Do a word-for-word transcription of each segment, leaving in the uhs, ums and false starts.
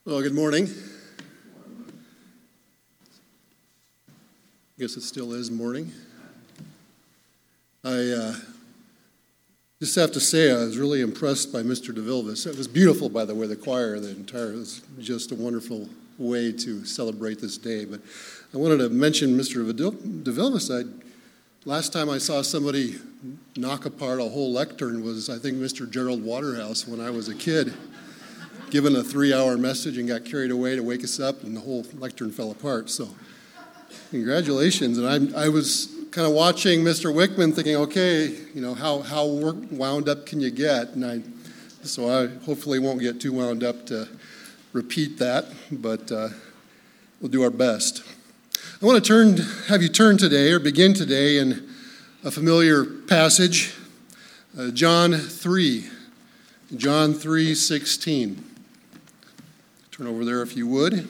Well, good morning. I guess it still is morning. I uh, just have to say I was really impressed by Mister DeVilvis. It was beautiful, by the way, the choir, the entire, it was just a wonderful way to celebrate this day. But I wanted to mention Mister DeVilvis. I, last time I saw somebody knock apart a whole lectern was, I think, Mister Gerald Waterhouse when I was a kid, given a three-hour message and got carried away to wake us up, and the whole lectern fell apart. So congratulations. And I, I was kind of watching Mister Wickman thinking, okay, you know, how, how wound up can you get? And I, so I hopefully won't get too wound up to repeat that, but uh, we'll do our best. I want to turn, have you turn today, or begin today, in a familiar passage, uh, John three, John three sixteen. Turn over there if you would.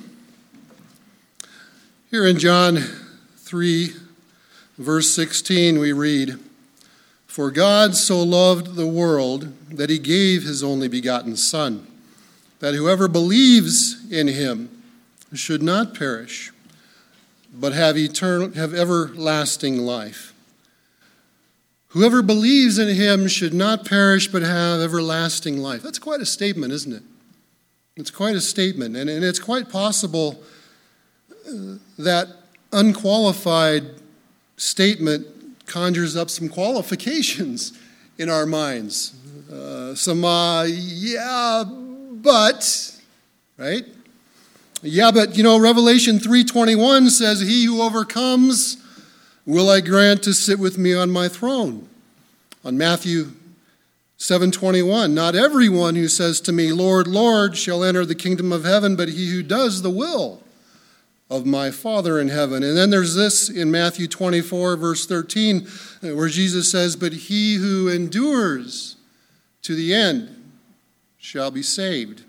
Here in John three, verse sixteen, we read, "For God so loved the world that he gave his only begotten Son, that whoever believes in him should not perish, but have eternal, have everlasting life." Whoever believes in him should not perish, but have everlasting life. That's quite a statement, isn't it? It's quite a statement, and, and it's quite possible uh, that unqualified statement conjures up some qualifications in our minds. Uh, some, uh, yeah, but, right? Yeah, but, you know, Revelation three twenty-one says, "He who overcomes will I grant to sit with me on my throne." On Matthew seven twenty-one, "Not everyone who says to me, 'Lord, Lord,' shall enter the kingdom of heaven, but he who does the will of my Father in heaven." And then there's this in Matthew twenty-four, verse thirteen, where Jesus says, "But he who endures to the end shall be saved."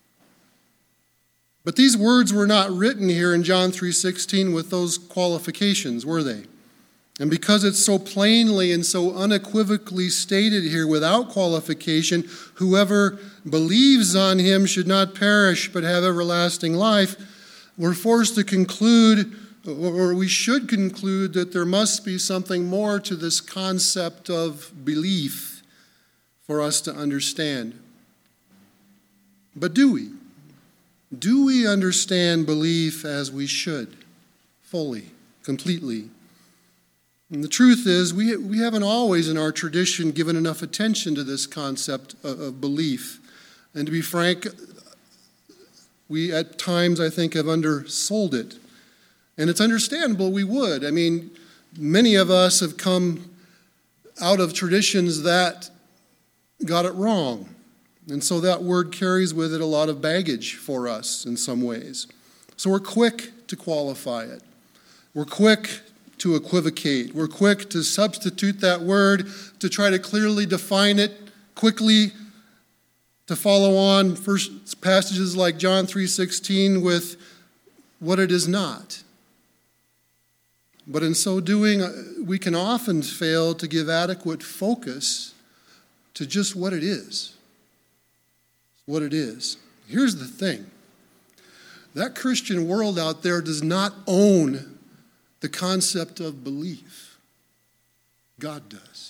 But these words were not written here in John three sixteen with those qualifications, were they? And because it's so plainly and so unequivocally stated here without qualification, "Whoever believes on him should not perish but have everlasting life," we're forced to conclude, or we should conclude, that there must be something more to this concept of belief for us to understand. But do we? Do we understand belief as we should, fully, completely? And the truth is, we, we haven't always in our tradition given enough attention to this concept of, of belief. And to be frank, we at times, I think, have undersold it. And it's understandable we would. I mean, many of us have come out of traditions that got it wrong. And so that word carries with it a lot of baggage for us in some ways. So we're quick to qualify it. We're quick to equivocate. We're quick to substitute that word, to try to clearly define it, quickly to follow on first passages like John three sixteen with what it is not. But in so doing, we can often fail to give adequate focus to just what it is. What it is. Here's the thing. That Christian world out there does not own the concept of belief. God does.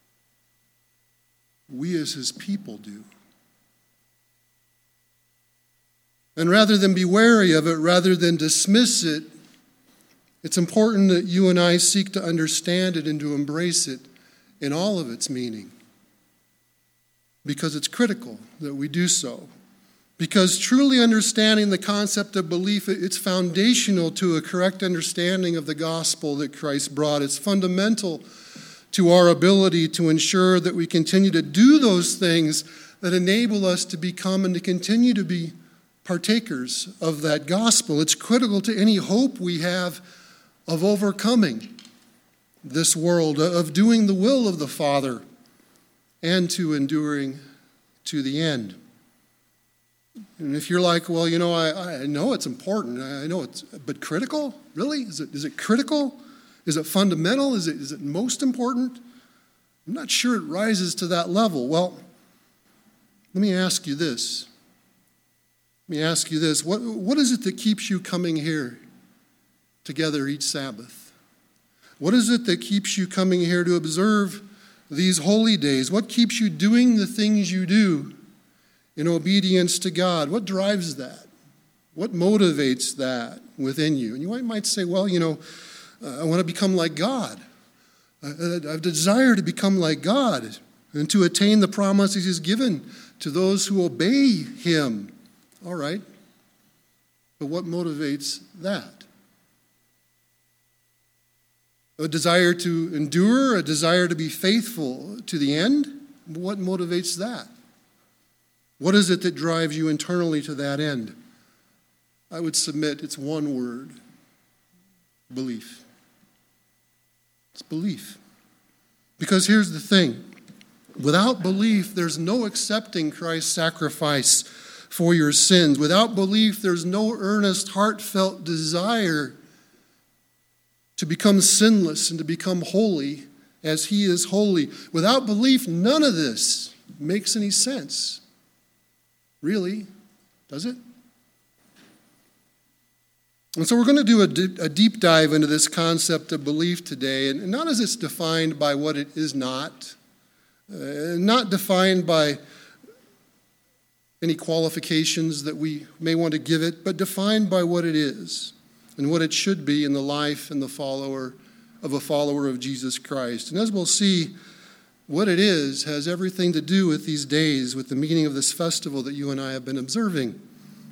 We as his people do. And rather than be wary of it, rather than dismiss it, it's important that you and I seek to understand it and to embrace it in all of its meaning. Because it's critical that we do so. Because truly understanding the concept of belief, it's foundational to a correct understanding of the gospel that Christ brought. It's fundamental to our ability to ensure that we continue to do those things that enable us to become and to continue to be partakers of that gospel. It's critical to any hope we have of overcoming this world, of doing the will of the Father, and to enduring to the end. And if you're like, well, you know, I, I know it's important, I know it's, but critical? Really? Is it, is it critical? Is it fundamental? Is it, is it most important? I'm not sure it rises to that level. Well, let me ask you this. Let me ask you this. What, what is it that keeps you coming here together each Sabbath? What is it that keeps you coming here to observe these holy days? What keeps you doing the things you do in obedience to God? What drives that? What motivates that within you? And you might say, well, you know, uh, I want to become like God. I, I have a desire to become like God and to attain the promises He's given to those who obey Him. All right. But what motivates that? A desire to endure, a desire to be faithful to the end? What motivates that? What is it that drives you internally to that end? I would submit it's one word: belief. It's belief. Because here's the thing. Without belief, there's no accepting Christ's sacrifice for your sins. Without belief, there's no earnest, heartfelt desire to become sinless and to become holy as He is holy. Without belief, none of this makes any sense. Really, does it? And so we're going to do a, d- a deep dive into this concept of belief today, and not as it's defined by what it is not, uh, not defined by any qualifications that we may want to give it, but defined by what it is and what it should be in the life and the follower of a follower of Jesus Christ. And as we'll see, what it is has everything to do with these days, with the meaning of this festival that you and I have been observing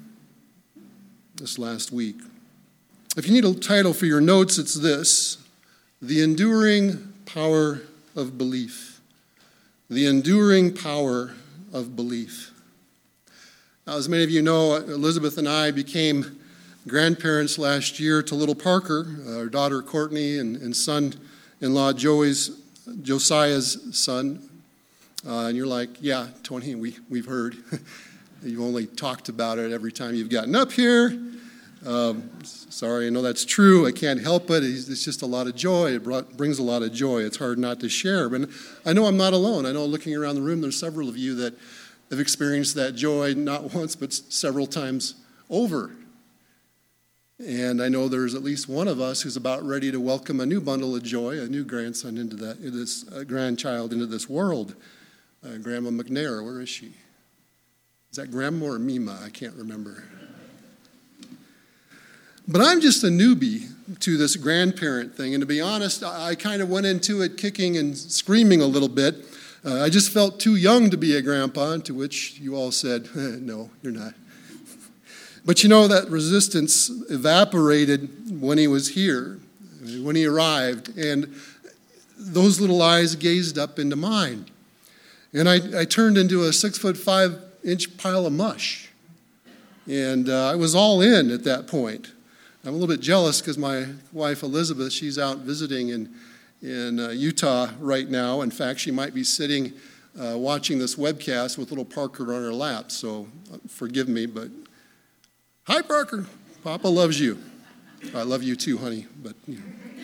this last week. If you need a title for your notes, it's this: The Enduring Power of Belief. The Enduring Power of Belief. Now, as many of you know, Elizabeth and I became grandparents last year to little Parker, our daughter Courtney, and, and son-in-law Joey's, Josiah's son. Uh, and you're like, yeah, Tony, we, we've heard. You've only talked about it every time you've gotten up here. Um, sorry, I know that's true. I can't help it. It's just a lot of joy. It brought, brings a lot of joy. It's hard not to share. But I know I'm not alone. I know looking around the room, there's several of you that have experienced that joy not once, but several times over. And I know there's at least one of us who's about ready to welcome a new bundle of joy, a new grandson into that, this uh, grandchild into this world. Uh, Grandma McNair, where is she? Is that Grandma or Mima? I can't remember. But I'm just a newbie to this grandparent thing. And to be honest, I, I kind of went into it kicking and screaming a little bit. Uh, I just felt too young to be a grandpa, to which you all said, no, you're not. But you know, that resistance evaporated when he was here, when he arrived, and those little eyes gazed up into mine. And I, I turned into a six foot five inch pile of mush. And uh, I was all in at that point. I'm a little bit jealous because my wife Elizabeth, she's out visiting in, in uh, Utah right now. In fact, she might be sitting uh, watching this webcast with little Parker on her lap, so forgive me, but hi, Parker. Papa loves you. I love you too, honey. But you know.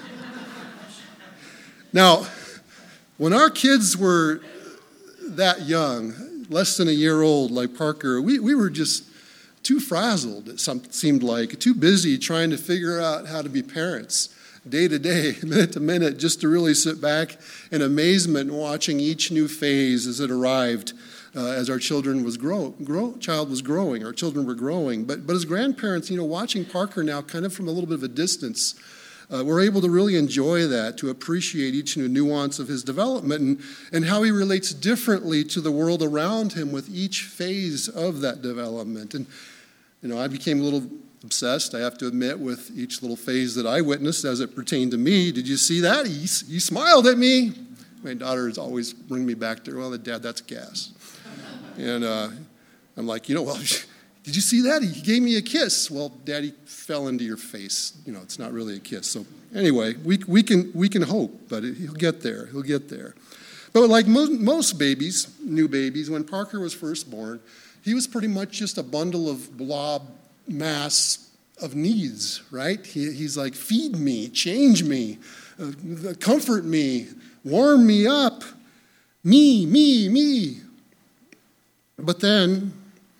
Now, when our kids were that young, less than a year old, like Parker, we, we were just too frazzled, it seemed like, too busy trying to figure out how to be parents day to day, minute to minute, just to really sit back in amazement watching each new phase as it arrived. Uh, as our children was grow, grow, child was growing, our children were growing. But but as grandparents, you know, watching Parker now kind of from a little bit of a distance, uh, we're able to really enjoy that, to appreciate each new nuance of his development and, and how he relates differently to the world around him with each phase of that development. And, you know, I became a little obsessed, I have to admit, with each little phase that I witnessed as it pertained to me. Did you see that? He, he smiled at me. My daughters always bring me back to, well, Dad, that's gas. And uh, I'm like, you know, well, did you see that? He gave me a kiss. Well, Daddy fell into your face. You know, it's not really a kiss. So anyway, we we can we can hope, but he'll get there. He'll get there. But like mo- most babies, new babies, when Parker was first born, he was pretty much just a bundle of blob mass of needs, right? He, he's like, feed me, change me, uh, comfort me, warm me up, me, me, me. But then,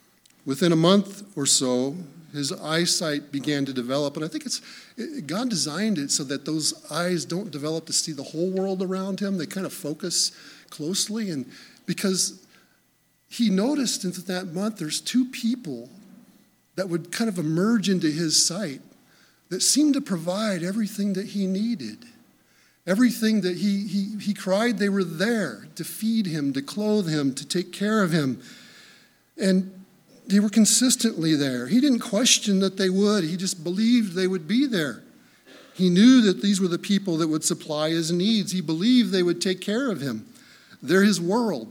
Within a month or so, his eyesight began to develop. And I think it's it, God designed it so that those eyes don't develop to see the whole world around him. They kind of focus closely. And because he noticed in that month there's two people that would kind of emerge into his sight that seemed to provide everything that he needed. Everything that he, he, he cried, they were there to feed him, to clothe him, to take care of him. And they were consistently there. He didn't question that they would. He just believed they would be there. He knew that these were the people that would supply his needs. He believed they would take care of him. They're his world.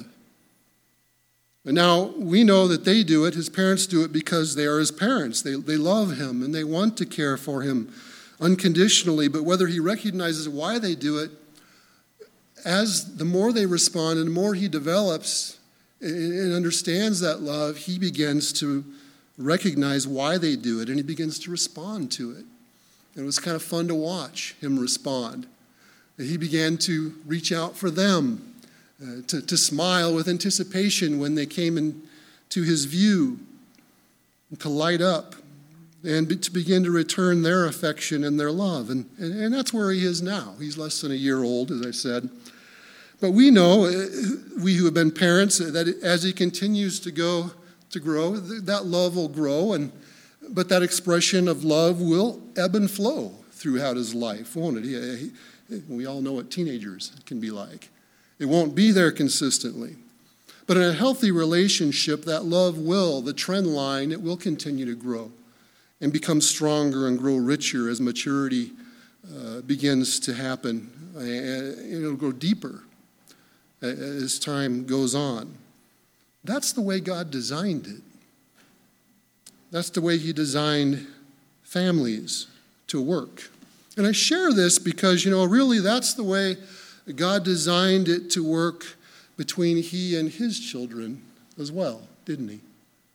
And now we know that they do it, his parents do it because they are his parents. They, they love him and they want to care for him unconditionally. But whether he recognizes why they do it, as the more they respond and the more he develops and understands that love, he begins to recognize why they do it and he begins to respond to it. And it was kind of fun to watch him respond. He began to reach out for them. Uh, to, to smile with anticipation when they came into his view, to light up, and be, to begin to return their affection and their love. And, and, and that's where he is now. He's less than a year old, as I said. But we know, uh, we who have been parents, that as he continues to go to grow, that love will grow, and but that expression of love will ebb and flow throughout his life, won't it? He, he, we all know what teenagers can be like. It won't be there consistently. But in a healthy relationship, that love will, the trend line, it will continue to grow and become stronger and grow richer as maturity uh, begins to happen. And it'll grow deeper as time goes on. That's the way God designed it. That's the way he designed families to work. And I share this because, you know, really that's the way God designed it to work between he and his children as well, didn't he?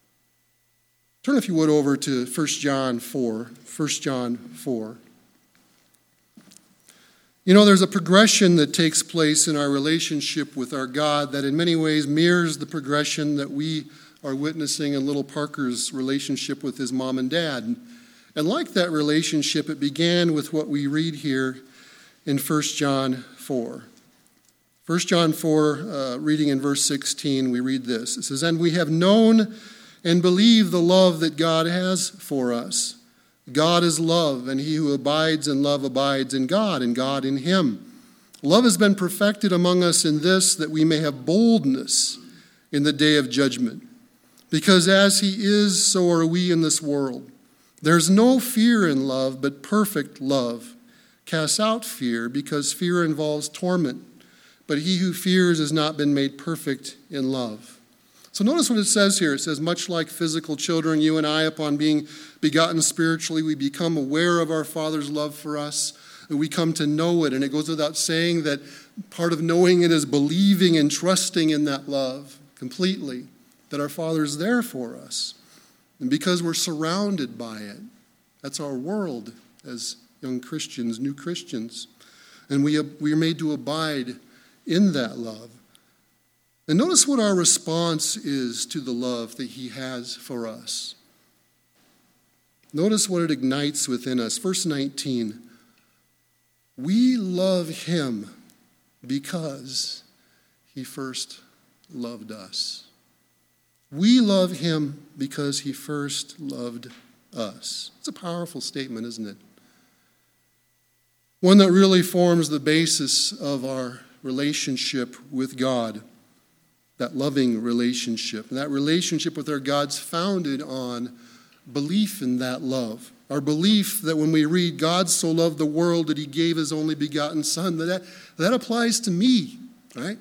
Turn, if you would, over to First John four. First John four. You know, there's a progression that takes place in our relationship with our God that in many ways mirrors the progression that we are witnessing in little Parker's relationship with his mom and dad. And, and like that relationship, it began with what we read here in First John four. First John four, uh, reading in verse sixteen, we read this. It says, "And we have known and believed the love that God has for us. God is love, and he who abides in love abides in God, and God in him. Love has been perfected among us in this, that we may have boldness in the day of judgment. Because as he is, so are we in this world. There's no fear in love, but perfect love casts out fear, because fear involves torment. But he who fears has not been made perfect in love." So notice what it says here. It says, much like physical children, you and I, upon being begotten spiritually, we become aware of our Father's love for us, and we come to know it. And it goes without saying that part of knowing it is believing and trusting in that love completely, that our Father is there for us. And because we're surrounded by it, that's our world as young Christians, new Christians. And we, we are made to abide in that love. And notice what our response is to the love that he has for us. Notice what it ignites within us. Verse nineteen, we love him because he first loved us. We love him because he first loved us. It's a powerful statement, isn't it? One that really forms the basis of our relationship with God, that loving relationship. And that relationship with our God's founded on belief in that love. Our belief that when we read, God so loved the world that he gave his only begotten son, that, that applies to me, right?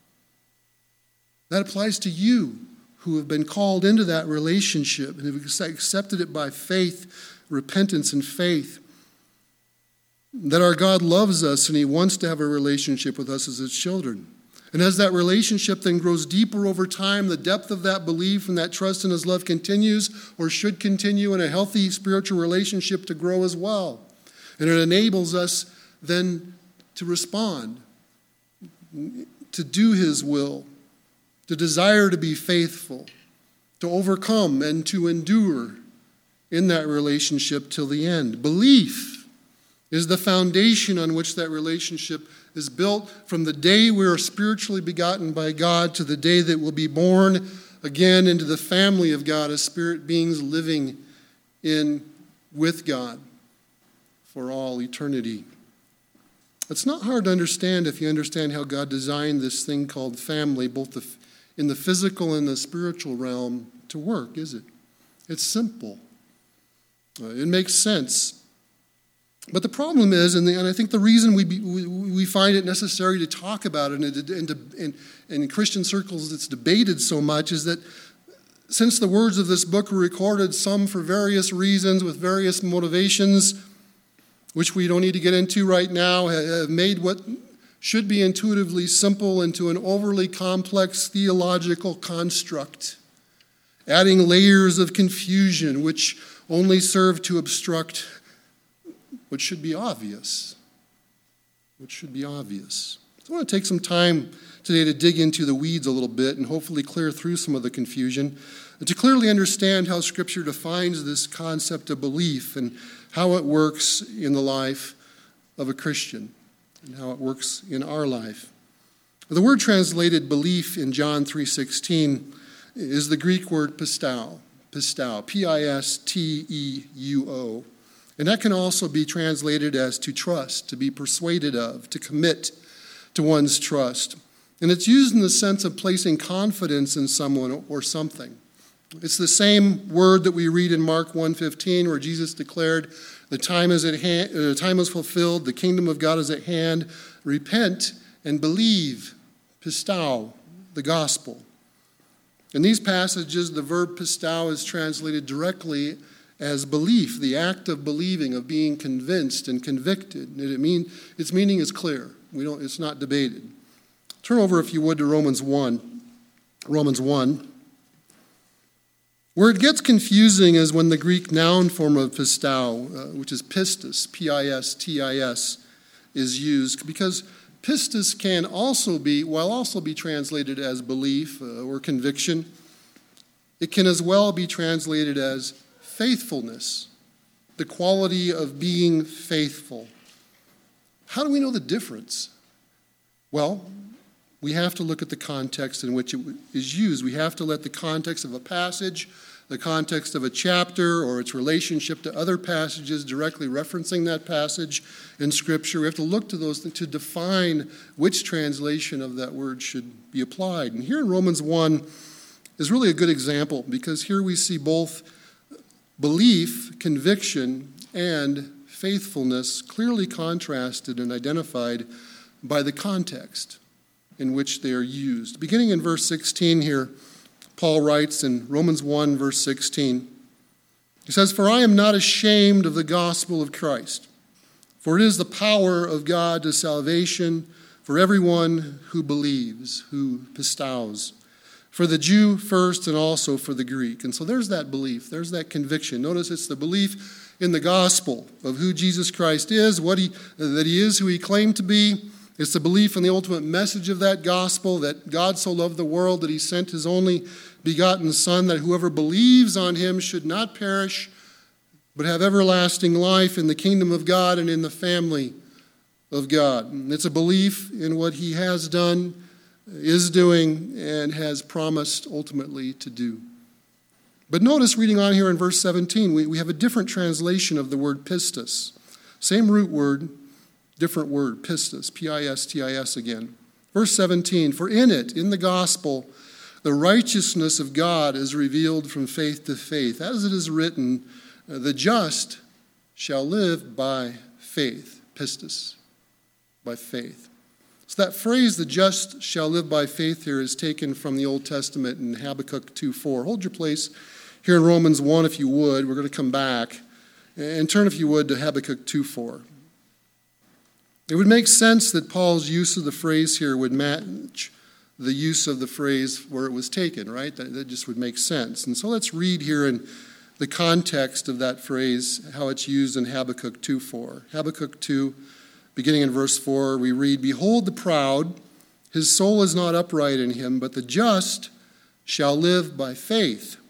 That applies to you who have been called into that relationship and have accepted it by faith, repentance and faith. That our God loves us and he wants to have a relationship with us as his children. And as that relationship then grows deeper over time, the depth of that belief and that trust in his love continues or should continue in a healthy spiritual relationship to grow as well. And it enables us then to respond, to do his will, to desire to be faithful, to overcome and to endure in that relationship till the end. Belief is the foundation on which that relationship is built from the day we are spiritually begotten by God to the day that we'll be born again into the family of God as spirit beings living in with God for all eternity. It's not hard to understand if you understand how God designed this thing called family, both the, in the physical and the spiritual realm, to work, is it? It's simple. Uh, it makes sense. But the problem is, and, the, and I think the reason we, be, we we find it necessary to talk about it, and, and, and, and in Christian circles it's debated so much, is that since the words of this book were recorded, some for various reasons, with various motivations, which we don't need to get into right now, have made what should be intuitively simple into an overly complex theological construct, adding layers of confusion which only serve to obstruct what should be obvious. What should be obvious. So I want to take some time today to dig into the weeds a little bit and hopefully clear through some of the confusion, and to clearly understand how Scripture defines this concept of belief and how it works in the life of a Christian and how it works in our life. The word translated belief in John three sixteen is the Greek word pisteuo, pisteuo, P I S T E U O. And that can also be translated as to trust, to be persuaded of, to commit to one's trust. And it's used in the sense of placing confidence in someone or something. It's the same word that we read in Mark one fifteen, where Jesus declared, the time is at hand, the time is fulfilled, the kingdom of God is at hand. Repent and believe, pisteuo, the gospel. In these passages, the verb pisteuo is translated directly as belief, the act of believing, of being convinced and convicted. And it mean, its meaning is clear. We don't, it's not debated. Turn over, if you would, to Romans one. Romans one. Where it gets confusing is when the Greek noun form of pisteuo, uh, which is pistis, P I S T I S, is used, because pistis can also be, while also be translated as belief uh, or conviction, it can as well be translated as faithfulness, the quality of being faithful. How do we know the difference? Well, we have to look at the context in which it is used. We have to let the context of a passage, the context of a chapter, or its relationship to other passages directly referencing that passage in Scripture. We have to look to those to define which translation of that word should be applied. And here in Romans one is really a good example, because here we see both belief, conviction, and faithfulness clearly contrasted and identified by the context in which they are used. Beginning in verse sixteen here, Paul writes in Romans one, verse sixteen, he says, "For I am not ashamed of the gospel of Christ, for it is the power of God to salvation for everyone who believes," who pisteuos, "for the Jew first and also for the Greek." And so there's that belief, there's that conviction. Notice it's the belief in the gospel of who Jesus Christ is, what he, that he is who he claimed to be. It's the belief in the ultimate message of that gospel, that God so loved the world that he sent his only begotten Son, that whoever believes on him should not perish, but have everlasting life in the kingdom of God and in the family of God. And it's a belief in what he has done, is doing, and has promised ultimately to do. But notice, reading on here in verse seventeen, we, we have a different translation of the word pistis. Same root word, different word, pistis, P I S T I S again. Verse seventeen, "For in it, in the gospel, the righteousness of God is revealed from faith to faith. As it is written, the just shall live by faith." Pistis, by faith. So that phrase, "the just shall live by faith," here is taken from the Old Testament in Habakkuk two four. Hold your place here in Romans one, if you would. We're going to come back. And turn, if you would, to Habakkuk two four. It would make sense that Paul's use of the phrase here would match the use of the phrase where it was taken, right? That, that just would make sense. And so let's read here in the context of that phrase, how it's used in Habakkuk two four. Habakkuk two, beginning in verse four, we read, "Behold the proud, his soul is not upright in him, but the just shall live by faith.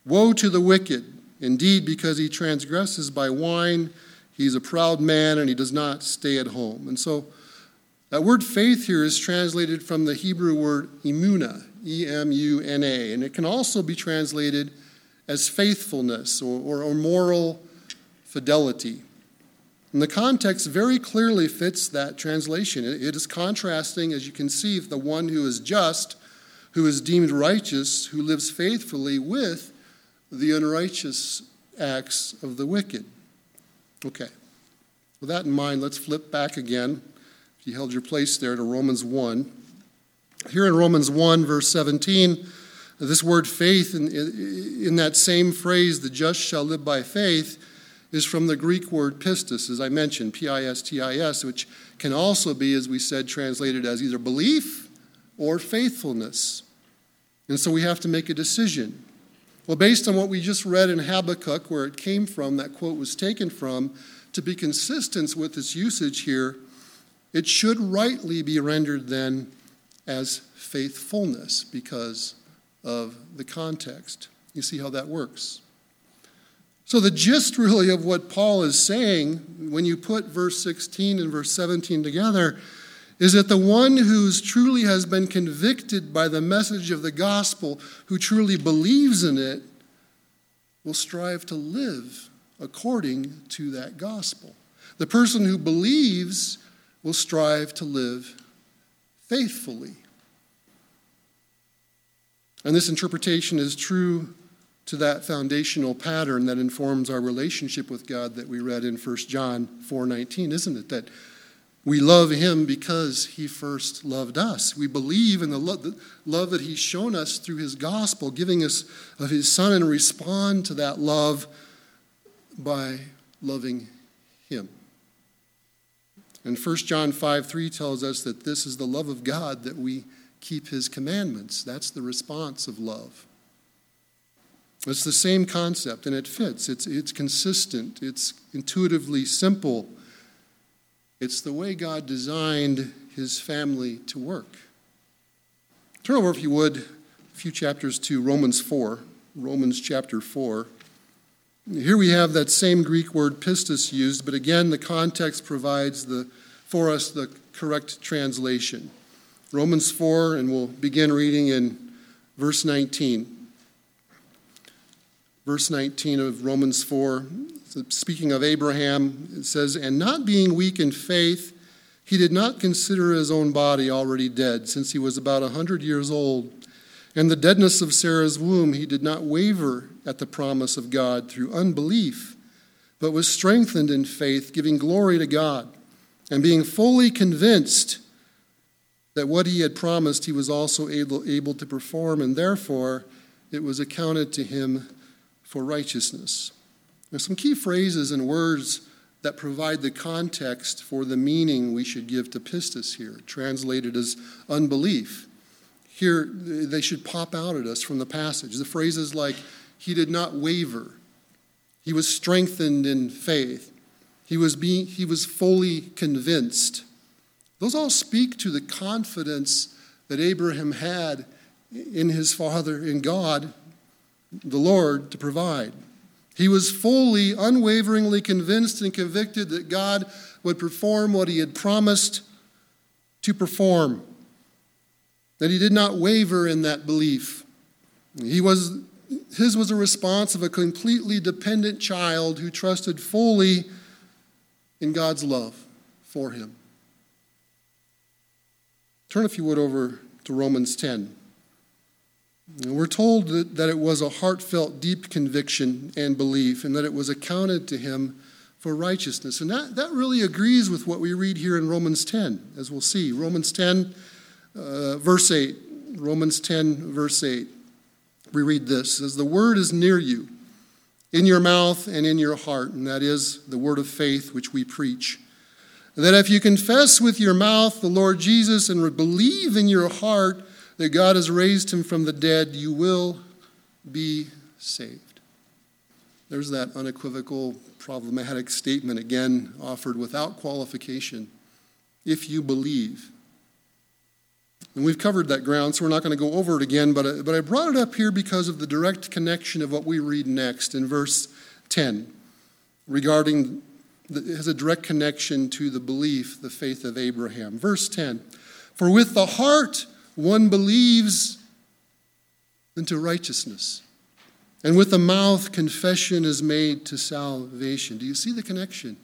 Woe to the wicked! Indeed, because he transgresses by wine, he's a proud man and he does not stay at home. And so that word faith here is translated from the Hebrew word emuna, E M U N A, and it can also be translated as faithfulness or, or, or moral fidelity. And the context very clearly fits that translation. It, it is contrasting, as you can see, the one who is just, who is deemed righteous, who lives faithfully, with the unrighteous acts of the wicked. Okay. With that in mind, let's flip back again. If you held your place there, to Romans one. Here in Romans one, verse seventeen, this word faith, in, in that same phrase, the just shall live by faith, is from the Greek word pistis, as I mentioned, P I S T I S, which can also be, as we said, translated as either belief or faithfulness. And so we have to make a decision. Well, based on what we just read in Habakkuk, where it came from, that quote was taken from, to be consistent with its usage here, it should rightly be rendered then as faithfulness because of the context. You see how that works. So the gist really of what Paul is saying, when you put verse sixteen and verse seventeen together, is that the one who truly has been convicted by the message of the gospel, who truly believes in it, will strive to live according to that gospel. The person who believes will strive to live faithfully. And this interpretation is true to that foundational pattern that informs our relationship with God that we read in First John four nineteen, isn't it? That we love him because he first loved us. We believe in the love, the love that he's shown us through his gospel, giving us of his son, and respond to that love by loving him. And First John five three tells us that this is the love of God, that we keep his commandments. That's the response of love. It's the same concept, and it fits. It's, it's consistent. It's intuitively simple. It's the way God designed his family to work. Turn over, if you would, a few chapters to Romans four. Romans chapter four. Here we have that same Greek word pistis used, but again, the context provides the, for us the correct translation. Romans four, and we'll begin reading in verse nineteen. Verse nineteen of Romans four, speaking of Abraham, it says, "And not being weak in faith, he did not consider his own body already dead, since he was about a hundred years old. And the deadness of Sarah's womb, he did not waver at the promise of God through unbelief, but was strengthened in faith, giving glory to God, and being fully convinced that what he had promised he was also able, able to perform, and therefore it was accounted to him for righteousness." There's some key phrases and words that provide the context for the meaning we should give to pistis here, translated as unbelief. Here, they should pop out at us from the passage. The phrases like, he did not waver, he was strengthened in faith, he was being, he was fully convinced. Those all speak to the confidence that Abraham had in his father, in God, the Lord, to provide. He was fully, unwaveringly convinced and convicted that God would perform what he had promised to perform, that he did not waver in that belief. He was, his was a response of a completely dependent child who trusted fully in God's love for him. Turn, if you would, over to Romans ten. And we're told that, that it was a heartfelt, deep conviction and belief, and that it was accounted to him for righteousness. And that, that really agrees with what we read here in Romans ten, as we'll see. Romans ten, uh, verse eight. Romans ten, verse eight. We read this, as the word is near you, in your mouth and in your heart, and that is the word of faith which we preach. That if you confess with your mouth the Lord Jesus and believe in your heart that God has raised him from the dead, you will be saved. There's that unequivocal, problematic statement again offered without qualification. If you believe. And we've covered that ground, so we're not going to go over it again, but I, but I brought it up here because of the direct connection of what we read next in verse ten, regarding, the, it has a direct connection to the belief, the faith of Abraham. Verse ten, for with the heart one believes unto righteousness, and with the mouth confession is made to salvation. Do you see the connection?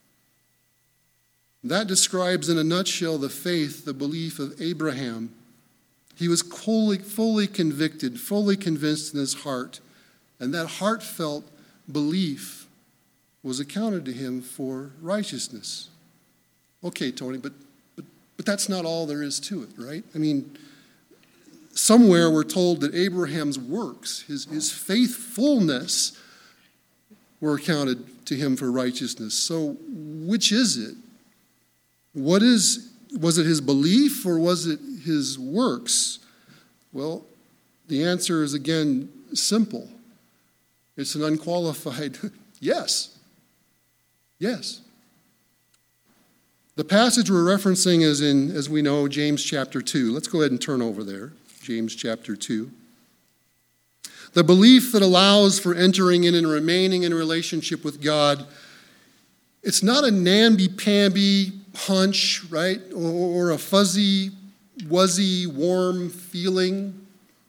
That describes in a nutshell the faith, the belief of Abraham. He was fully, fully convicted, fully convinced in his heart, and that heartfelt belief was accounted to him for righteousness. Okay, Tony, but but but that's not all there is to it, right? I mean, somewhere we're told that Abraham's works, his, his faithfulness, were accounted to him for righteousness. So which is it? What is, was it his belief or was it his works? Well, the answer is again simple. It's an unqualified yes. Yes. The passage we're referencing is in, as we know, James chapter two. Let's go ahead and turn over there. James chapter two. The belief that allows for entering in and remaining in a relationship with God, it's not a namby-pamby hunch, right? Or, or a fuzzy, wuzzy, warm feeling.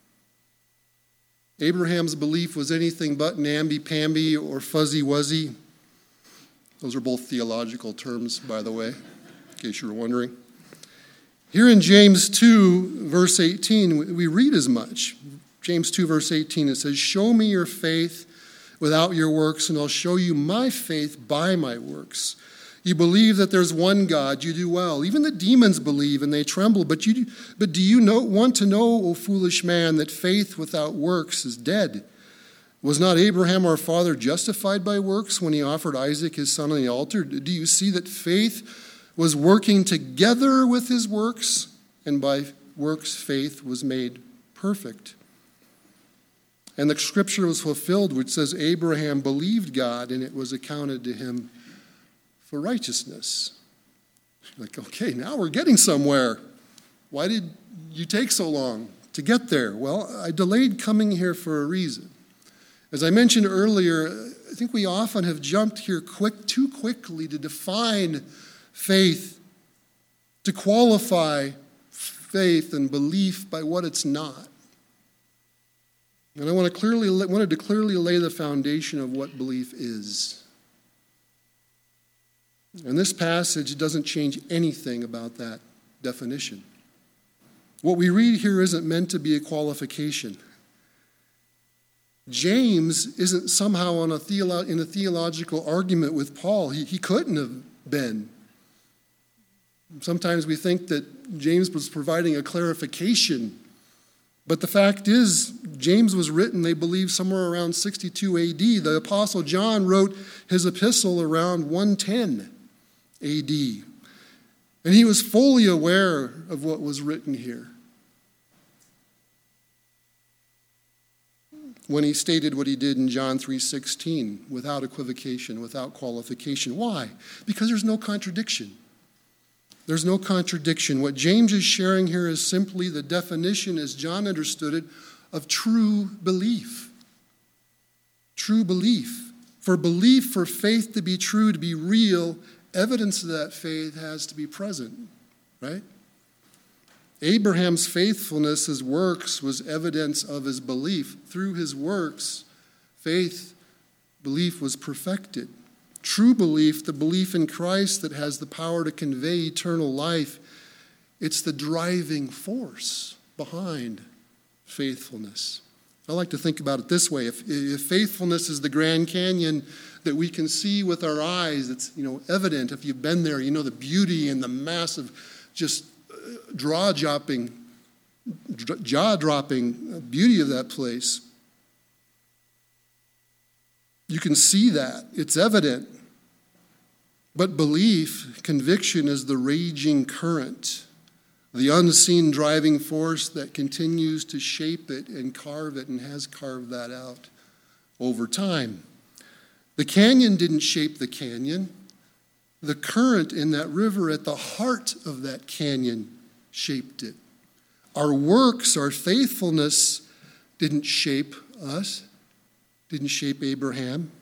Abraham's belief was anything but namby-pamby or fuzzy-wuzzy. Those are both theological terms, by the way, in case you were wondering. Here in James two, verse eighteen, we read as much. James two, verse eighteen, it says, show me your faith without your works, and I'll show you my faith by my works. You believe that there's one God, you do well. Even the demons believe and they tremble. But you, but do you know, want to know, O foolish man, that faith without works is dead? Was not Abraham our father justified by works when he offered Isaac his son on the altar? Do you see that faith was working together with his works, and by works faith was made perfect? And the scripture was fulfilled, which says Abraham believed God, and it was accounted to him for righteousness. Like, okay, now we're getting somewhere. Why did you take so long to get there? Well, I delayed coming here for a reason. As I mentioned earlier, I think we often have jumped here quick, too quickly to define faith, to qualify faith and belief by what it's not. And I want to clearly wanted to clearly lay the foundation of what belief is. And this passage doesn't change anything about that definition. What we read here isn't meant to be a qualification. James isn't somehow on a theolo- in a theological argument with Paul. He, he couldn't have been. Sometimes we think that James was providing a clarification. But the fact is, James was written, they believe, somewhere around sixty-two A D. The Apostle John wrote his epistle around one ten A D. And he was fully aware of what was written here when he stated what he did in John three sixteen, without equivocation, without qualification. Why? Because there's no contradiction. There's no contradiction. What James is sharing here is simply the definition, as John understood it, of true belief. True belief. For belief, for faith to be true, to be real, evidence of that faith has to be present, right? Abraham's faithfulness, his works, was evidence of his belief. Through his works, faith, belief was perfected. True belief, the belief in Christ that has the power to convey eternal life, it's the driving force behind faithfulness. I like to think about it this way. If, if faithfulness is the Grand Canyon that we can see with our eyes, it's, you know, evident. If you've been there, you know the beauty and the massive, just jaw-dropping, jaw-dropping beauty of that place. You can see that. It's evident. But belief, conviction, is the raging current, the unseen driving force that continues to shape it and carve it and has carved that out over time. The canyon didn't shape the canyon. The current in that river at the heart of that canyon shaped it. Our works, our faithfulness didn't shape us, didn't shape Abraham.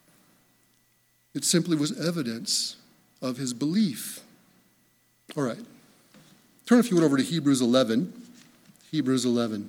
It simply was evidence of his belief. All right. Turn, if you would, over to Hebrews eleven. Hebrews eleven.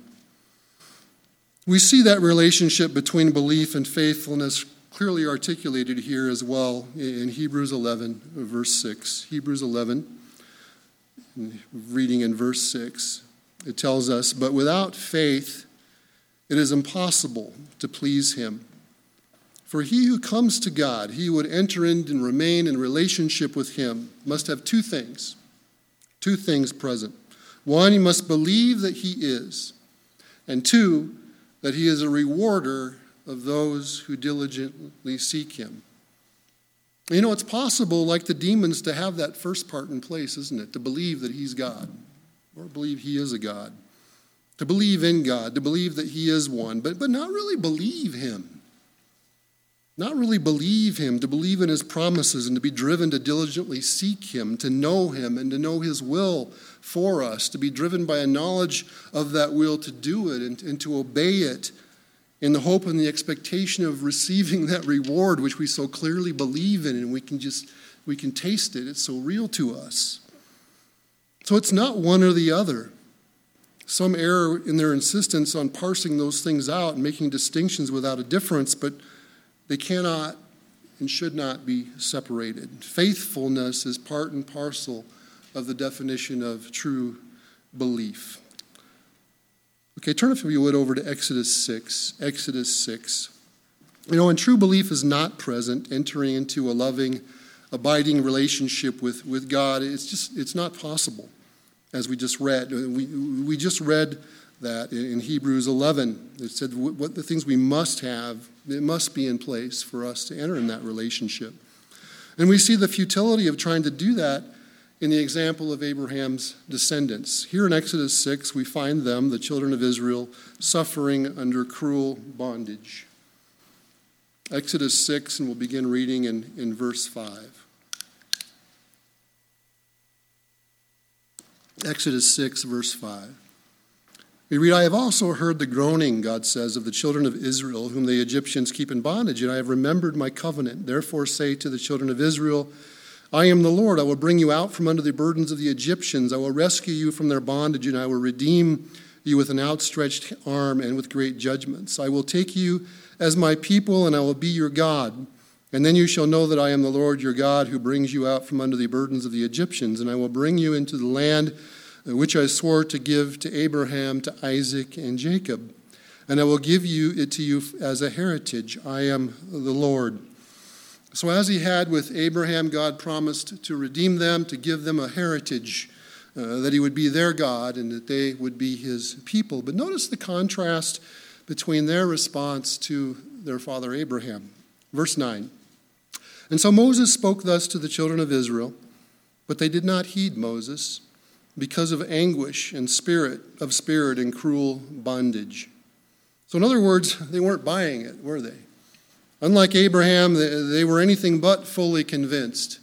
We see that relationship between belief and faithfulness clearly articulated here as well in Hebrews eleven, verse six. Hebrews eleven, reading in verse six, it tells us, "But without faith it is impossible to please him. For he who comes to God, he who would enter in and remain in relationship with him, must have two things, two things present. One, he must believe that he is, and two, that he is a rewarder of those who diligently seek him." You know, it's possible, like the demons, to have that first part in place, isn't it? To believe that he's God, or believe he is a God. To believe in God, to believe that he is one, but, but not really believe him. Not really believe him, to believe in his promises and to be driven to diligently seek him, to know him and to know his will for us, to be driven by a knowledge of that will to do it and, and to obey it in the hope and the expectation of receiving that reward which we so clearly believe in, and we can just, we can taste it. It's so real to us. So it's not one or the other. Some err in their insistence on parsing those things out and making distinctions without a difference, but they cannot and should not be separated. Faithfulness is part and parcel of the definition of true belief. Okay, turn, if you would, over to Exodus six. Exodus six. You know, when true belief is not present, entering into a loving, abiding relationship with, with God, it's just, it's not possible, as we just read. We, we just read that in Hebrews eleven. It said what the things we must have, it must be in place for us to enter in that relationship. And we see the futility of trying to do that in the example of Abraham's descendants. Here in Exodus six, we find them, the children of Israel, suffering under cruel bondage. Exodus six, and we'll begin reading in, in verse five. Exodus six, verse five. We read, "I have also heard the groaning," God says, "of the children of Israel, whom the Egyptians keep in bondage, and I have remembered my covenant. Therefore say to the children of Israel, I am the Lord. I will bring you out from under the burdens of the Egyptians. I will rescue you from their bondage, and I will redeem you with an outstretched arm and with great judgments. I will take you as my people, and I will be your God. And then you shall know that I am the Lord your God, who brings you out from under the burdens of the Egyptians, and I will bring you into the land which I swore to give to Abraham, to Isaac, and Jacob. And I will give you it to you as a heritage. I am the Lord." So as he had with Abraham, God promised to redeem them, to give them a heritage, uh, that he would be their God and that they would be his people. But notice the contrast between their response to their father Abraham. Verse nine. "And so Moses spoke thus to the children of Israel, but they did not heed Moses, because of anguish and spirit of spirit and cruel bondage." So in other words, they weren't buying it, were they? Unlike Abraham, they were anything but fully convinced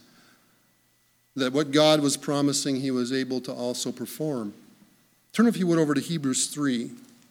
that what God was promising he was able to also perform. Turn, if you would, over to Hebrews three.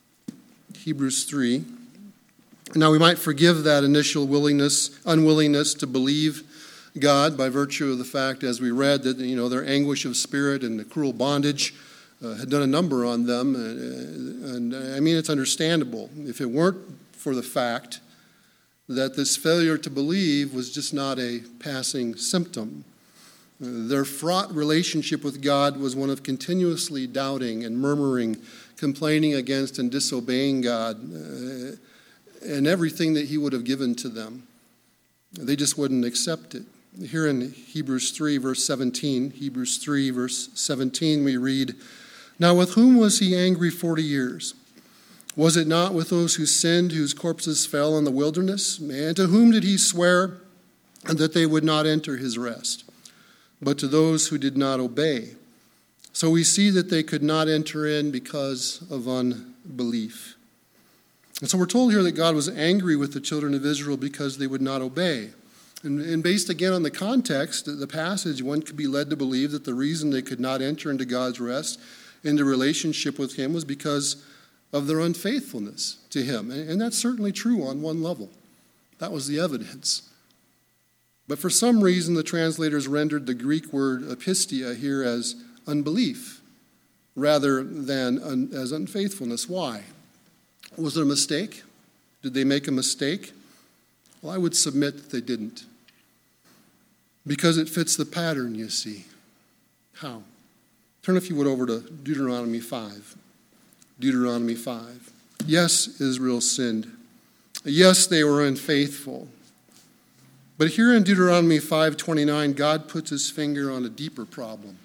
Hebrews three. Now we might forgive that initial willingness, unwillingness to believe God by virtue of the fact, as we read, that you know their anguish of spirit and the cruel bondage uh, had done a number on them. And, and I mean, it's understandable. If it weren't for the fact that this failure to believe was just not a passing symptom. Uh, their fraught relationship with God was one of continuously doubting and murmuring, complaining against and disobeying God uh, and everything that he would have given to them. They just wouldn't accept it. Here in Hebrews three, verse seventeen, Hebrews three, verse seventeen, we read, "Now with whom was he angry forty years? Was it not with those who sinned, whose corpses fell in the wilderness? And to whom did he swear that they would not enter his rest? But to those who did not obey. So we see that they could not enter in because of unbelief." And so we're told here that God was angry with the children of Israel because they would not obey. And, and based again on the context of the passage, one could be led to believe that the reason they could not enter into God's rest into relationship with him was because of their unfaithfulness to him. And that's certainly true on one level. That was the evidence. But for some reason, the translators rendered the Greek word apistia here as unbelief rather than un- as unfaithfulness. Why? Was it a mistake? Did they make a mistake? Well, I would submit that they didn't. Because it fits the pattern, you see. How? Turn, if you would, over to Deuteronomy five. Deuteronomy five. Yes, Israel sinned. Yes, they were unfaithful. But here in Deuteronomy five twenty-nine, God puts his finger on a deeper problem.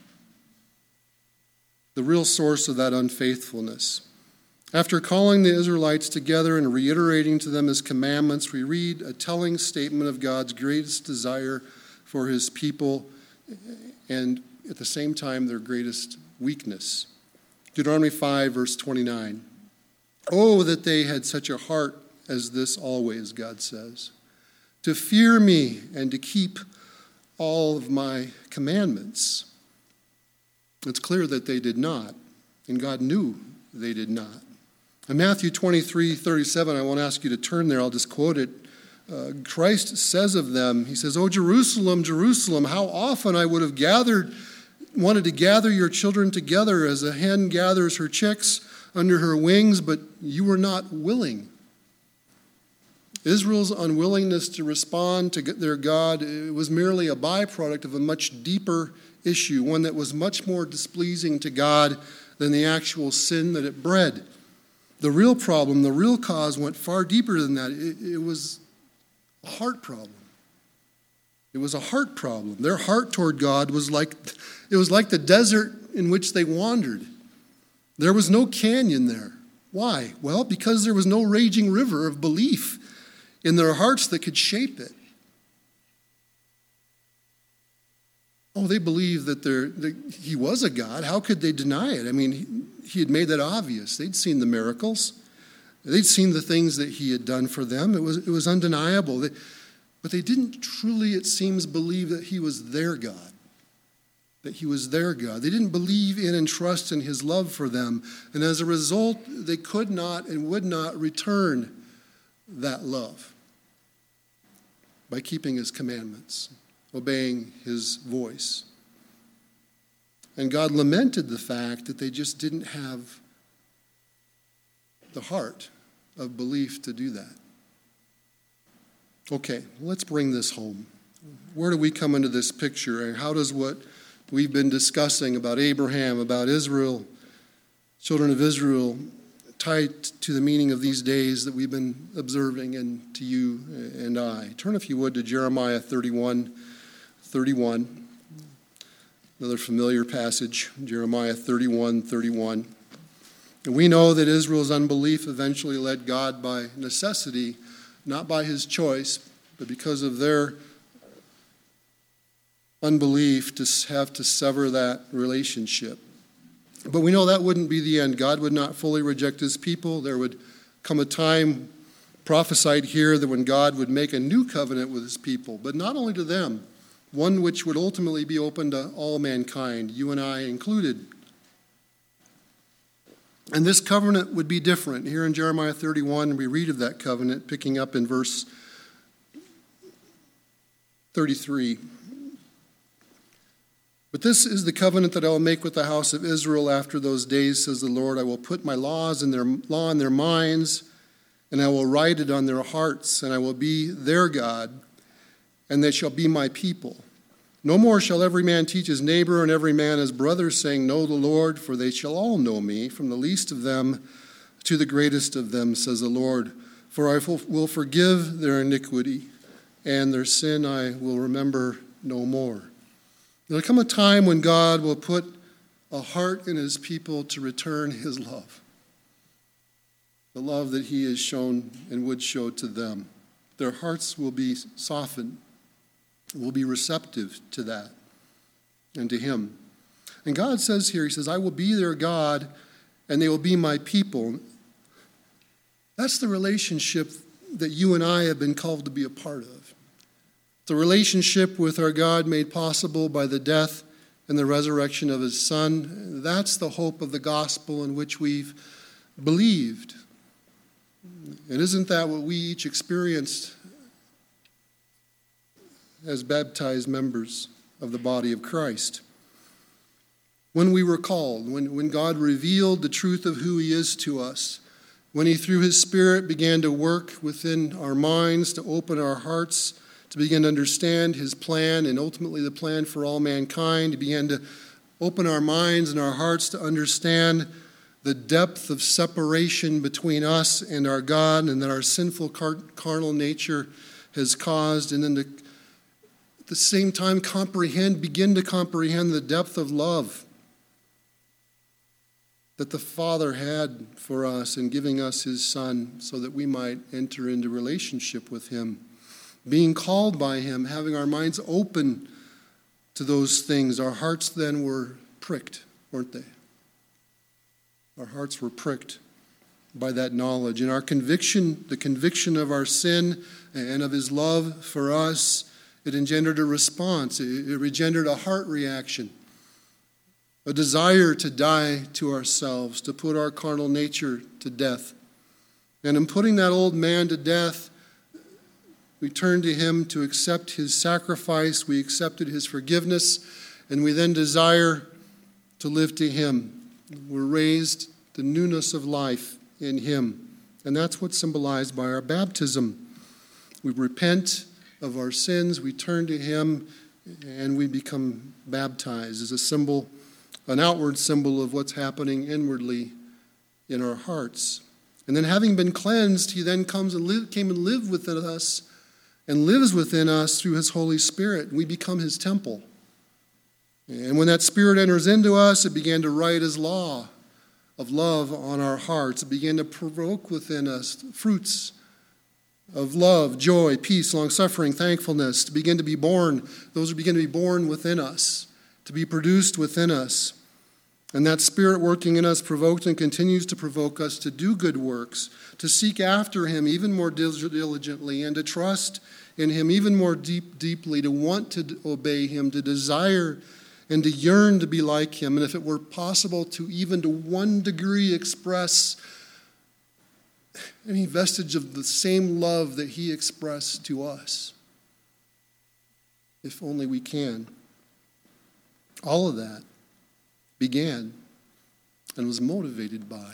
The real source of that unfaithfulness. After calling the Israelites together and reiterating to them his commandments, we read a telling statement of God's greatest desire for his people and at the same time their greatest weakness. Deuteronomy five, verse twenty-nine. Oh, that they had such a heart as this always, God says, to fear me and to keep all of my commandments. It's clear that they did not, and God knew they did not. In Matthew twenty-three thirty-seven, I won't ask you to turn there, I'll just quote it. Uh, Christ says of them, he says, "O Jerusalem, Jerusalem, how often I would have gathered, wanted to gather your children together as a hen gathers her chicks under her wings, but you were not willing." Israel's unwillingness to respond to their God was merely a byproduct of a much deeper issue, one that was much more displeasing to God than the actual sin that it bred. The real problem, the real cause went far deeper than that. It, it was a heart problem. It was a heart problem. Their heart toward God was like, it was like the desert in which they wandered. There was no canyon there. Why? Well, because there was no raging river of belief in their hearts that could shape it. Oh, they believed that, that he was a God. How could they deny it? I mean, he, he had made that obvious. They'd seen the miracles. They'd seen the things that he had done for them. It was, it was undeniable. They, but they didn't truly, it seems, believe that he was their God. That he was their God. They didn't believe in and trust in his love for them. And as a result, they could not and would not return that love by keeping his commandments, obeying his voice. And God lamented the fact that they just didn't have the heart of belief to do that. Okay, let's bring this home. Where do we come into this picture, and how does what we've been discussing about Abraham, about Israel, children of Israel, tied to the meaning of these days that we've been observing, and to you and I? Turn, if you would, to Jeremiah thirty-one, thirty-one. Another familiar passage, Jeremiah thirty-one, thirty-one. And we know that Israel's unbelief eventually led God by necessity, not by his choice, but because of their unbelief, to have to sever that relationship. But we know that wouldn't be the end. God would not fully reject his people. There would come a time prophesied here that when God would make a new covenant with his people, but not only to them, one which would ultimately be open to all mankind, you and I included. And this covenant would be different. Here in Jeremiah thirty-one, we read of that covenant, picking up in verse thirty-three. "But this is the covenant that I will make with the house of Israel after those days, says the Lord. I will put my laws in their law in their minds, and I will write it on their hearts, and I will be their God, and they shall be my people. No more shall every man teach his neighbor and every man his brother, saying, Know the Lord, for they shall all know me, from the least of them to the greatest of them, says the Lord. For I will forgive their iniquity, and their sin I will remember no more." There will come a time when God will put a heart in his people to return his love, the love that he has shown and would show to them. Their hearts will be softened, will be receptive to that and to him. And God says here, he says, "I will be their God, and they will be my people." That's the relationship that you and I have been called to be a part of. The relationship with our God made possible by the death and the resurrection of his Son. That's the hope of the gospel in which we've believed. And isn't that what we each experienced as baptized members of the body of Christ? When we were called, when, when God revealed the truth of who he is to us, when he through his Spirit began to work within our minds, to open our hearts, to begin to understand his plan and ultimately the plan for all mankind, he began to open our minds and our hearts to understand the depth of separation between us and our God, and that our sinful car- carnal nature has caused, and then to, at the same time comprehend, begin to comprehend the depth of love that the Father had for us in giving us his Son so that we might enter into relationship with him. Being called by him, having our minds open to those things, our hearts then were pricked, weren't they? Our hearts were pricked by that knowledge. And our conviction, the conviction of our sin and of his love for us, it engendered a response. It engendered a heart reaction, a desire to die to ourselves, to put our carnal nature to death. And in putting that old man to death, we turned to him to accept his sacrifice. We accepted his forgiveness, and we then desire to live to him. We're raised to newness of life in him. And that's what's symbolized by our baptism. We repent of our sins, we turn to him, and we become baptized as a symbol, an outward symbol of what's happening inwardly in our hearts. And then having been cleansed, he then comes and live, came and lived within us and lives within us through his Holy Spirit. We become his temple. And when that Spirit enters into us, it began to write his law of love on our hearts. It began to provoke within us fruits of love, joy, peace, long-suffering, thankfulness, to begin to be born. Those begin to be born within us, to be produced within us. And that Spirit working in us provoked and continues to provoke us to do good works, to seek after him even more diligently, and to trust in him even more deep, deeply, to want to obey him, to desire and to yearn to be like him, and if it were possible to even to one degree express any vestige of the same love that he expressed to us, if only we can. All of that began and was motivated by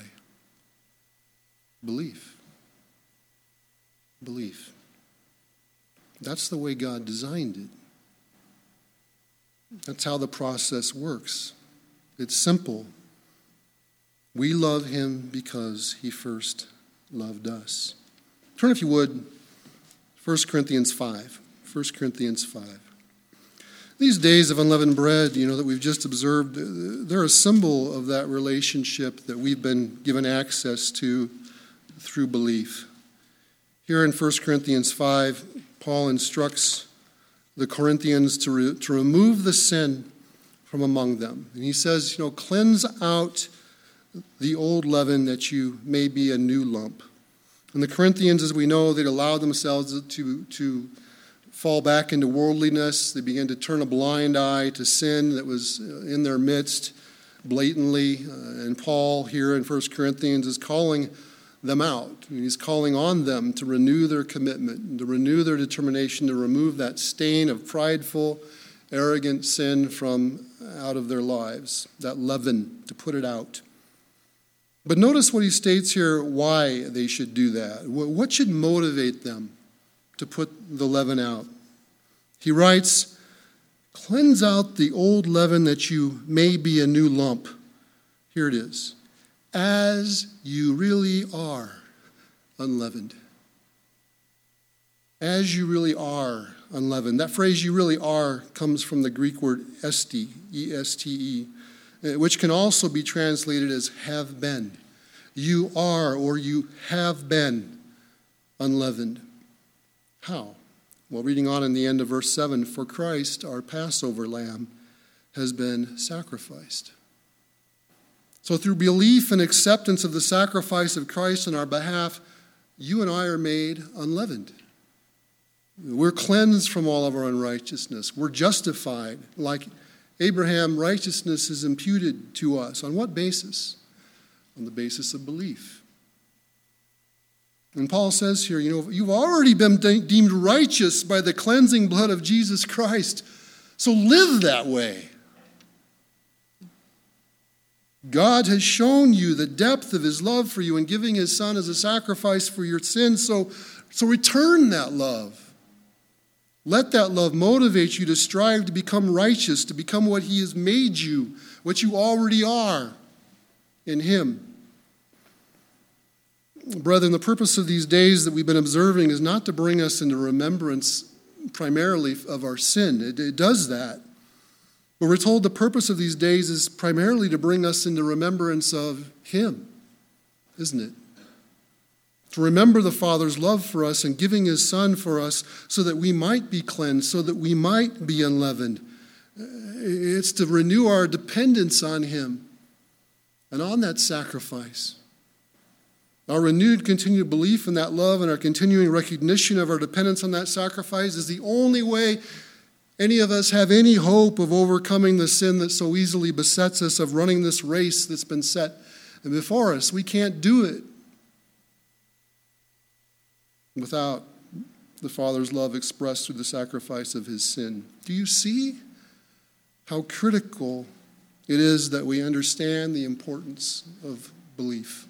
belief. Belief. That's the way God designed it. That's how the process works. It's simple. We love him because he first loved us. Turn, if you would, First Corinthians five. First Corinthians five. These days of unleavened bread, you know, that we've just observed, they're a symbol of that relationship that we've been given access to through belief. Here in First Corinthians five, Paul instructs the Corinthians to, re, to remove the sin from among them. And he says, you know, cleanse out the old leaven that you may be a new lump. And the Corinthians, as we know, they'd allowed themselves to, to fall back into worldliness. They began to turn a blind eye to sin that was in their midst blatantly. Uh, and Paul here in First Corinthians is calling them out. He's calling on them to renew their commitment, to renew their determination to remove that stain of prideful, arrogant sin from out of their lives, that leaven, to put it out. But notice what he states here, why they should do that. What should motivate them to put the leaven out? He writes, cleanse out the old leaven that you may be a new lump. Here it is. As you really are unleavened. As you really are unleavened. That phrase, you really are, comes from the Greek word esti, E S T E, which can also be translated as have been. You are, or you have been unleavened. How? Well, reading on in the end of verse seven, for Christ, our Passover lamb, has been sacrificed. So through belief and acceptance of the sacrifice of Christ on our behalf, you and I are made unleavened. We're cleansed from all of our unrighteousness. We're justified like Abraham, righteousness is imputed to us. On what basis? On the basis of belief. And Paul says here, you know, you've already been de- deemed righteous by the cleansing blood of Jesus Christ. So live that way. God has shown you the depth of his love for you in giving his son as a sacrifice for your sins. So, so return that love. Let that love motivate you to strive to become righteous, to become what he has made you, what you already are in him. Brethren, the purpose of these days that we've been observing is not to bring us into remembrance primarily of our sin. It, it does that. But we're told the purpose of these days is primarily to bring us into remembrance of him, isn't it? To remember the Father's love for us and giving his Son for us so that we might be cleansed, so that we might be unleavened. It's to renew our dependence on him and on that sacrifice. Our renewed continued belief in that love and our continuing recognition of our dependence on that sacrifice is the only way any of us have any hope of overcoming the sin that so easily besets us, of running this race that's been set before us. We can't do it without the Father's love expressed through the sacrifice of his sin. Do you see how critical it is that we understand the importance of belief?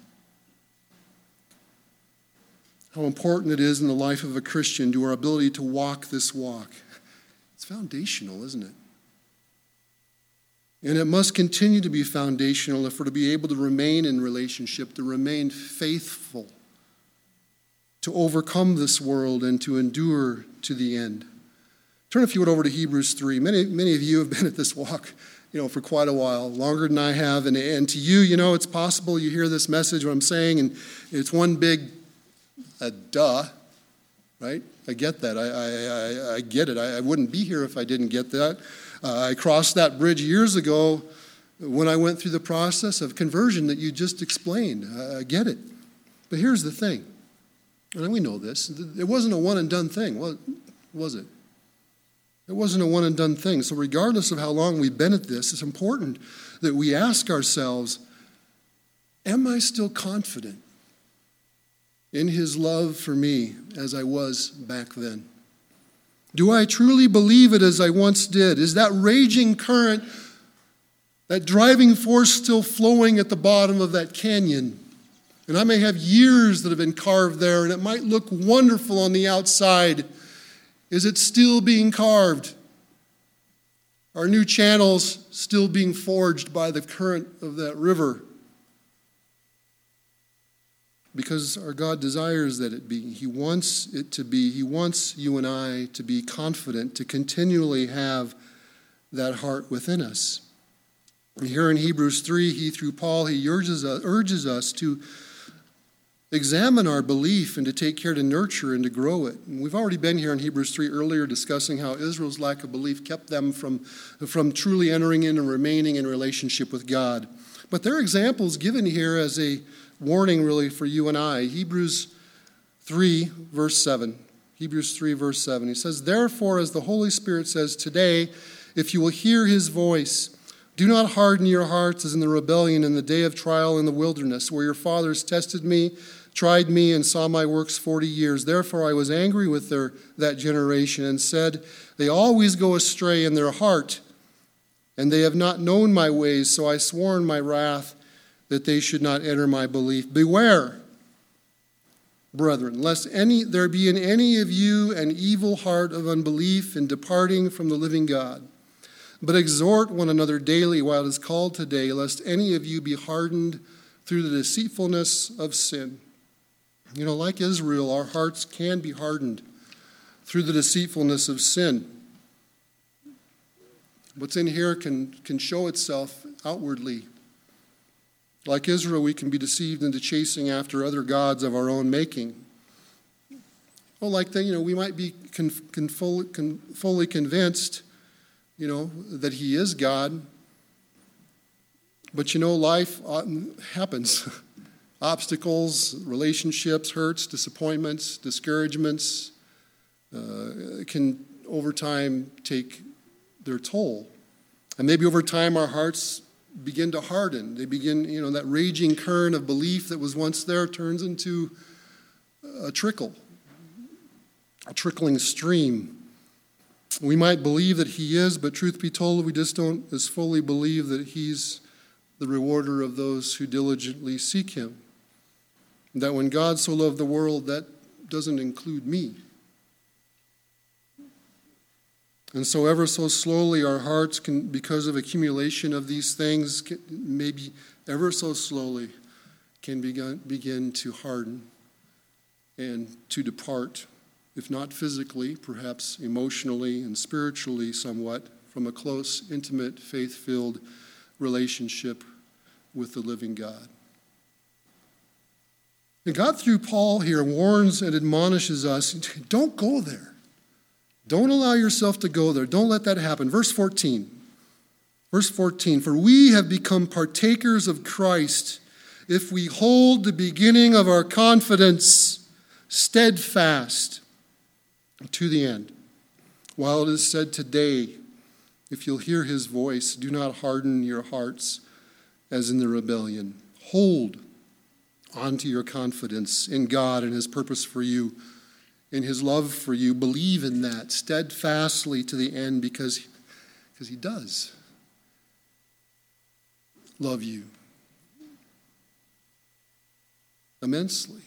How important it is in the life of a Christian to our ability to walk this walk. It's foundational, isn't it? And it must continue to be foundational if we're to be able to remain in relationship, to remain faithful, to overcome this world and to endure to the end. Turn, if you would, over to Hebrews three. Many, many of you have been at this walk, you know, for quite a while, longer than I have. And, and to you, you know, it's possible you hear this message, what I'm saying, and it's one big a duh, right? I get that. I, I, I, I get it. I, I wouldn't be here if I didn't get that. Uh, I crossed that bridge years ago when I went through the process of conversion that you just explained. I, I get it. But here's the thing. And we know this. It wasn't a one-and-done thing, was it? It wasn't a one-and-done thing. So regardless of how long we've been at this, it's important that we ask ourselves, am I still confident in his love for me as I was back then? Do I truly believe it as I once did? Is that raging current, that driving force still flowing at the bottom of that canyon? And I may have years that have been carved there, and it might look wonderful on the outside. Is it still being carved? Are new channels still being forged by the current of that river? Because our God desires that it be. He wants it to be. He wants you and I to be confident, to continually have that heart within us. And here in Hebrews three, he, through Paul, he urges us, urges us to examine our belief and to take care to nurture and to grow it. And we've already been here in Hebrews three earlier discussing how Israel's lack of belief kept them from, from truly entering in and remaining in relationship with God. But there are examples given here as a warning, really, for you and I. Hebrews three, verse seven. Hebrews three, verse seven. He says, "Therefore, as the Holy Spirit says today, if you will hear his voice, do not harden your hearts as in the rebellion in the day of trial in the wilderness, where your fathers tested me, tried me, and saw my works forty years. Therefore I was angry with their, that generation and said, they always go astray in their heart, and they have not known my ways. So I swore in my wrath that they should not enter my belief. Beware, brethren, lest any there be in any of you an evil heart of unbelief in departing from the living God. But exhort one another daily while it is called today, lest any of you be hardened through the deceitfulness of sin." You know, like Israel, our hearts can be hardened through the deceitfulness of sin. What's in here can, can show itself outwardly. Like Israel, we can be deceived into chasing after other gods of our own making. Well, like that, you know, we might be con, con, fully, con, fully convinced, you know, that he is God. But, you know, life happens. Obstacles, relationships, hurts, disappointments, discouragements uh, can, over time, take their toll. And maybe over time our hearts begin to harden. They begin, you know, that raging current of belief that was once there turns into a trickle, a trickling stream. We might believe that he is, but truth be told, we just don't as fully believe that he's the rewarder of those who diligently seek him. That when God so loved the world, that doesn't include me. And so ever so slowly our hearts can, because of accumulation of these things, can, maybe ever so slowly can begin, begin to harden and to depart, if not physically, perhaps emotionally and spiritually somewhat, from a close, intimate, faith-filled relationship with the living God. And God, through Paul here, warns and admonishes us, don't go there. Don't allow yourself to go there. Don't let that happen. Verse fourteen. Verse fourteen, for we have become partakers of Christ if we hold the beginning of our confidence steadfast to the end. While it is said today, if you'll hear his voice, do not harden your hearts as in the rebellion. Hold on to your confidence in God and his purpose for you, in his love for you. Believe in that steadfastly to the end because, because he does love you immensely,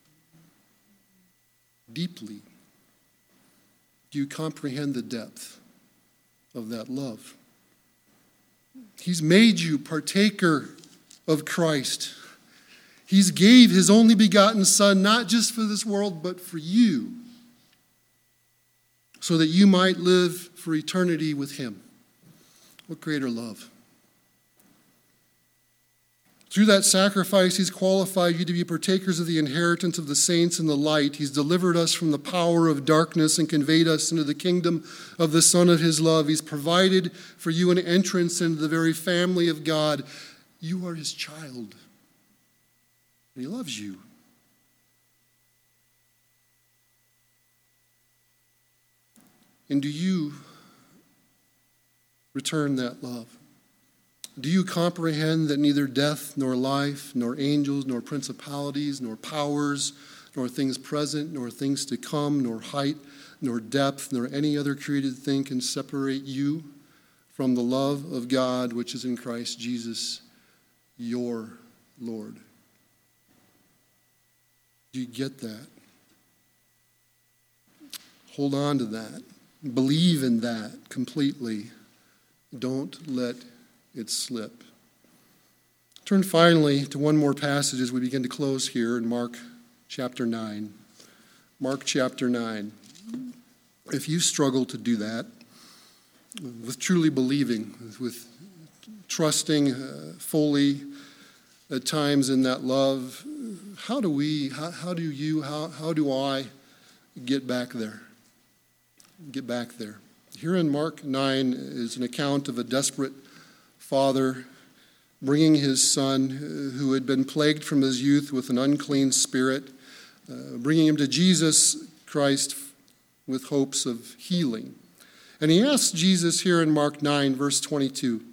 deeply. Do you comprehend the depth of that love? He's made you partaker of Christ. He's gave his only begotten Son, not just for this world, but for you, so that you might live for eternity with him. What greater love? Through that sacrifice, he's qualified you to be partakers of the inheritance of the saints in the light. He's delivered us from the power of darkness and conveyed us into the kingdom of the Son of his love. He's provided for you an entrance into the very family of God. You are his child. And he loves you. And do you return that love? Do you comprehend that neither death, nor life, nor angels, nor principalities, nor powers, nor things present, nor things to come, nor height, nor depth, nor any other created thing can separate you from the love of God which is in Christ Jesus, your Lord? Do you get that? Hold on to that. Believe in that completely. Don't let it slip. Turn finally to one more passage as we begin to close here in Mark chapter nine. Mark chapter nine. If you struggle to do that, with truly believing, with trusting uh, fully at times in that love, how do we, how, how do you, how, how do I get back there? Get back there. Here in Mark nine is an account of a desperate father bringing his son who had been plagued from his youth with an unclean spirit, uh, bringing him to Jesus Christ with hopes of healing. And he asks Jesus here in Mark nine, verse twenty-two.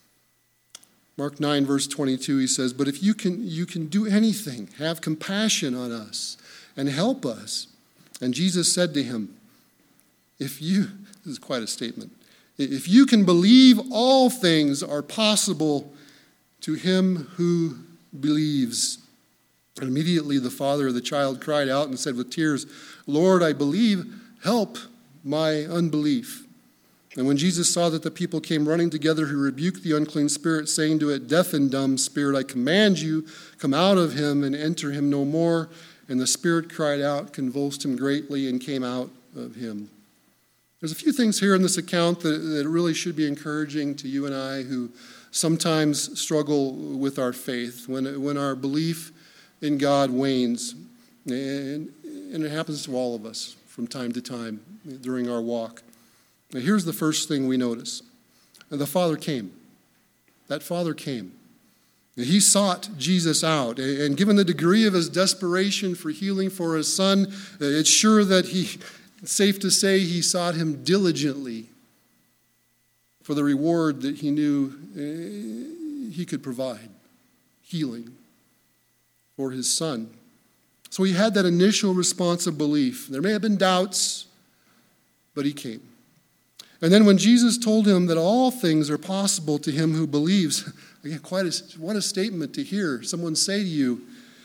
Mark nine, verse twenty-two, he says, but if you can, you can do anything, have compassion on us and help us. And Jesus said to him, if you, this is quite a statement, if you can believe, all things are possible to him who believes. And immediately the father of the child cried out and said with tears, Lord, I believe, help my unbelief. And when Jesus saw that the people came running together, he rebuked the unclean spirit, saying to it, deaf and dumb spirit, I command you, come out of him and enter him no more. And the spirit cried out, convulsed him greatly, and came out of him. There's a few things here in this account that, that really should be encouraging to you and I who sometimes struggle with our faith, when, when our belief in God wanes. And, and it happens to all of us from time to time during our walk. Now, here's the first thing we notice. The Father came. That Father came. He sought Jesus out. And given the degree of his desperation for healing for his son, it's sure that he... It's safe to say he sought him diligently for the reward that he knew uh, he could provide, healing for his son. So he had that initial response of belief. There may have been doubts, but he came. And then when Jesus told him that all things are possible to him who believes, again, quite a, what a statement to hear someone say to you.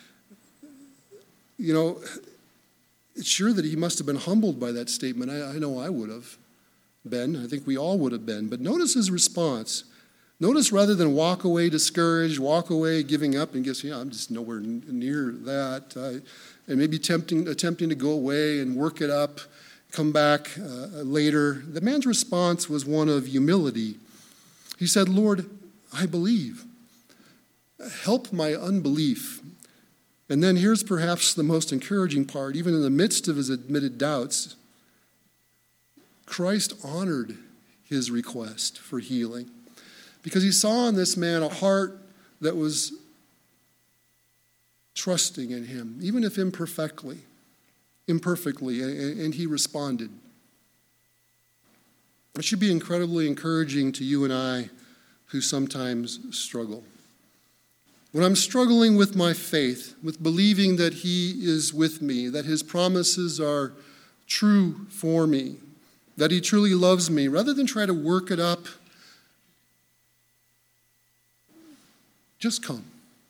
You know, it's sure that he must have been humbled by that statement. I, I know I would have been. I think we all would have been. But notice his response. Notice rather than walk away discouraged, walk away giving up and guess, yeah, I'm just nowhere n- near that. Uh, and maybe tempting, attempting to go away and work it up, come back uh, later. The man's response was one of humility. He said, Lord, I believe. Help my unbelief. And then here's perhaps the most encouraging part. Even in the midst of his admitted doubts, Christ honored his request for healing because he saw in this man a heart that was trusting in him, even if imperfectly, imperfectly, and he responded. It should be incredibly encouraging to you and I who sometimes struggle. When I'm struggling with my faith, with believing that he is with me, that his promises are true for me, that he truly loves me, rather than try to work it up, just come.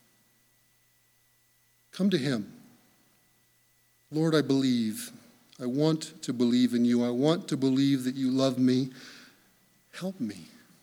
Come to him. Lord, I believe. I want to believe in you. I want to believe that you love me. Help me.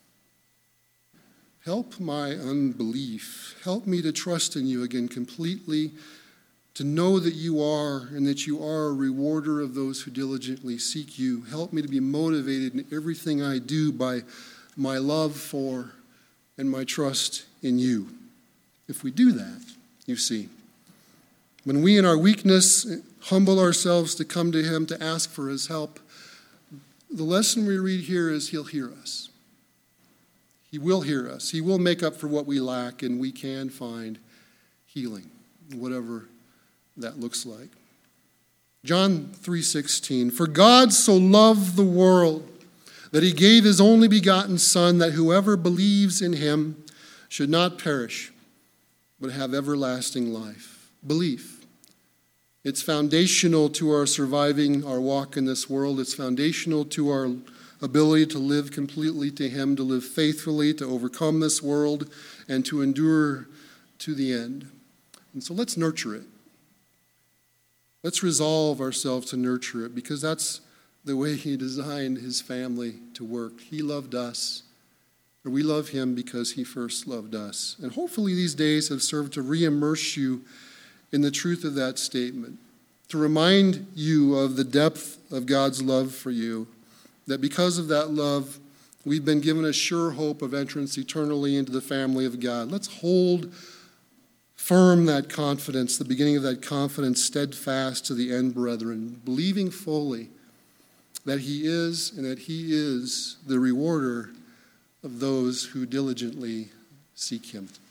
Help my unbelief. Help me to trust in you again completely, to know that you are and that you are a rewarder of those who diligently seek you. Help me to be motivated in everything I do by my love for and my trust in you. If we do that, you see, when we in our weakness humble ourselves to come to him to ask for his help, the lesson we read here is he'll hear us. He will hear us. He will make up for what we lack, and we can find healing, whatever that looks like. John three sixteen, for God so loved the world that he gave his only begotten Son, that whoever believes in him should not perish, but have everlasting life. Belief. It's foundational to our surviving our walk in this world. It's foundational to our ability to live completely to him, to live faithfully, to overcome this world, and to endure to the end. And so let's nurture it. Let's resolve ourselves to nurture it, because that's the way he designed his family to work. He loved us, or we love him because he first loved us. And hopefully these days have served to re-immerse you in the truth of that statement, to remind you of the depth of God's love for you, that because of that love, we've been given a sure hope of entrance eternally into the family of God. Let's hold firm that confidence, the beginning of that confidence, steadfast to the end, brethren, believing fully that he is and that he is the rewarder of those who diligently seek him.